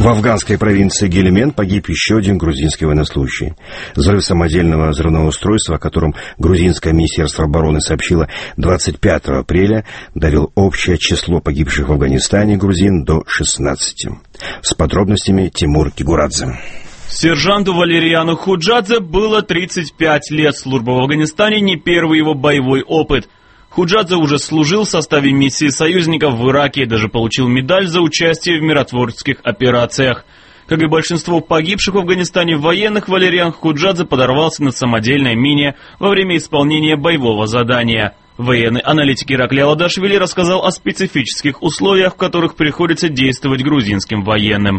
В афганской провинции Гельманд погиб еще один грузинский военнослужащий. Взрыв самодельного взрывного устройства, о котором грузинское министерство обороны сообщило 25 апреля, довел общее число погибших в Афганистане грузин до 16. С подробностями Тимур Кигурадзе. Сержанту Валериану Худжадзе было 35 лет. Служба в Афганистане не первый его боевой опыт. Худжадзе уже служил в составе миссии союзников в Ираке и даже получил медаль за участие в миротворческих операциях. Как и большинство погибших в Афганистане военных, Валериан Худжадзе подорвался на самодельной мине во время исполнения боевого задания. Военный аналитик Иракли Аладашвили рассказал о специфических условиях, в которых приходится действовать грузинским военным.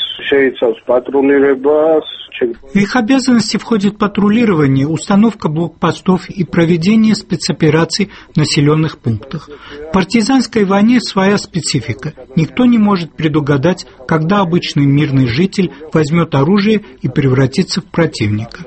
В их обязанности входит патрулирование, установка блокпостов и проведение спецопераций в населенных пунктах. В партизанской войне своя специфика. Никто не может предугадать, когда обычный мирный житель возьмет оружие и превратится в противника.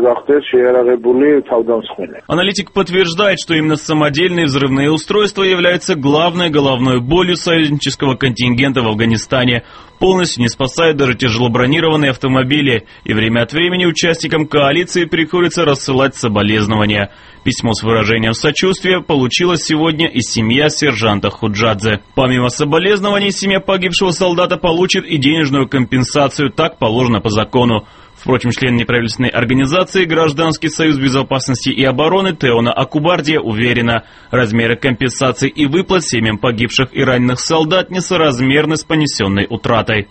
Аналитик подтверждает, что именно самодельные взрывные устройства являются главной головной болью союзнического контингента в Афганистане. Полностью не спасают даже тяжелобронированные автомобили, и время от времени участникам коалиции приходится рассылать соболезнования. Письмо с выражением сочувствия получила сегодня и семья сержанта Худжадзе. Помимо соболезнований, семья погибшего солдата получит и денежную компенсацию, так положено по закону. Впрочем, член неправительственной организации «Гражданский союз безопасности и обороны» Теона Акубардия уверена, размеры компенсаций и выплат семьям погибших и раненых солдат несоразмерны с понесенной утратой.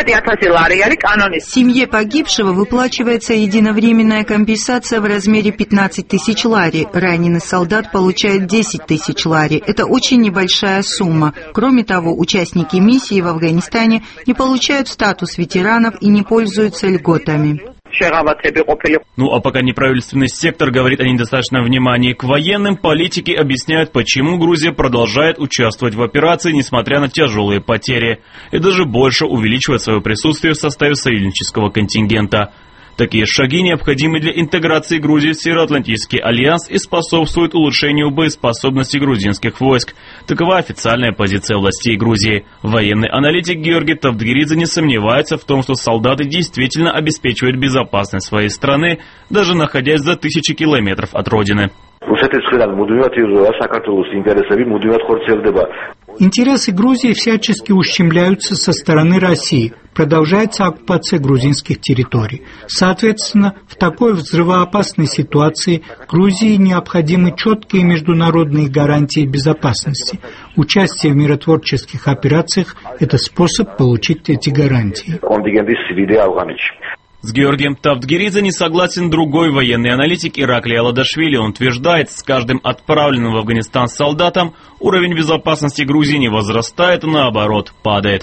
Семье погибшего выплачивается единовременная компенсация в размере 15 тысяч лари. Раненый солдат получает 10 тысяч лари. Это очень небольшая сумма. Кроме того, участники миссии в Афганистане не получают статус ветеранов и не пользуются льготами. Ну а пока неправительственный сектор говорит о недостаточном внимании к военным, политики объясняют, почему Грузия продолжает участвовать в операции, несмотря на тяжелые потери, и даже больше увеличивает свое присутствие в составе союзнического контингента. Такие шаги необходимы для интеграции Грузии в Североатлантический альянс и способствуют улучшению боеспособности грузинских войск. Такова официальная позиция властей Грузии. Военный аналитик Георгий Тавдгиридзе не сомневается в том, что солдаты действительно обеспечивают безопасность своей страны, даже находясь за тысячи километров от родины. Интересы Грузии всячески ущемляются со стороны России. Продолжается оккупация грузинских территорий. Соответственно, в такой взрывоопасной ситуации Грузии необходимы четкие международные гарантии безопасности. Участие в миротворческих операциях – это способ получить эти гарантии. С Георгием Тавдгиридзе не согласен другой военный аналитик Иракли Аладашвили. Он утверждает, с каждым отправленным в Афганистан солдатом уровень безопасности Грузии не возрастает, а наоборот падает.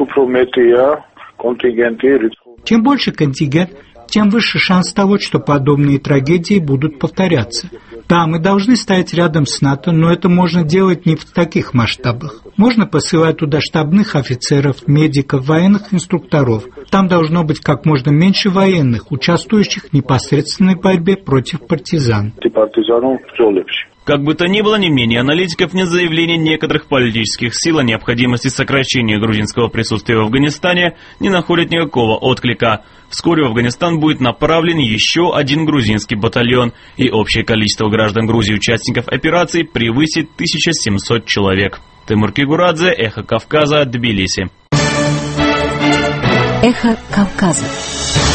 Чем больше контингент, тем выше шанс того, что подобные трагедии будут повторяться. Да, мы должны стоять рядом с НАТО, но это можно делать не в таких масштабах. Можно посылать туда штабных офицеров, медиков, военных инструкторов. Там должно быть как можно меньше военных, участвующих в непосредственной борьбе против партизан. Как бы то ни было, не менее аналитиков, нет заявления некоторых политических сил о необходимости сокращения грузинского присутствия в Афганистане, не находят никакого отклика. Вскоре в Афганистан будет направлен еще один грузинский батальон, и общее количество граждан Грузии, участников операции, превысит 1700 человек. Тимур Кигурадзе, Эхо Кавказа, Тбилиси. Эхо Кавказа.